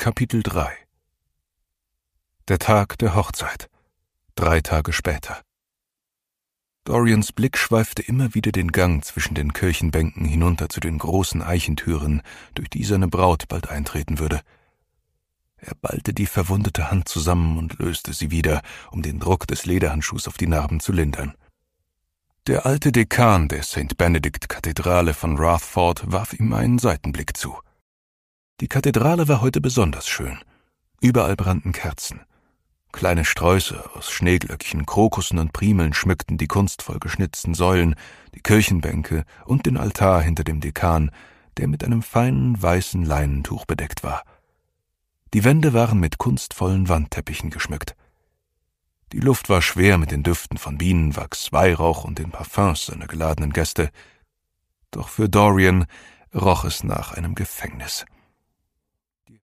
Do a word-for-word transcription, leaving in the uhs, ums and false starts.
Kapitel drei. Der Tag der Hochzeit. Drei Tage später. Dorians Blick schweifte immer wieder den Gang zwischen den Kirchenbänken hinunter zu den großen Eichentüren, durch die seine Braut bald eintreten würde. Er ballte die verwundete Hand zusammen und löste sie wieder, um den Druck des Lederhandschuhs auf die Narben zu lindern. Der alte Dekan der Sankt Benedict-Kathedrale von Rathford warf ihm einen Seitenblick zu. Die Kathedrale war heute besonders schön. Überall brannten Kerzen. Kleine Sträuße aus Schneeglöckchen, Krokussen und Primeln schmückten die kunstvoll geschnitzten Säulen, die Kirchenbänke und den Altar hinter dem Dekan, der mit einem feinen weißen Leinentuch bedeckt war. Die Wände waren mit kunstvollen Wandteppichen geschmückt. Die Luft war schwer mit den Düften von Bienenwachs, Weihrauch und den Parfums seiner geladenen Gäste. Doch für Dorian roch es nach einem Gefängnis.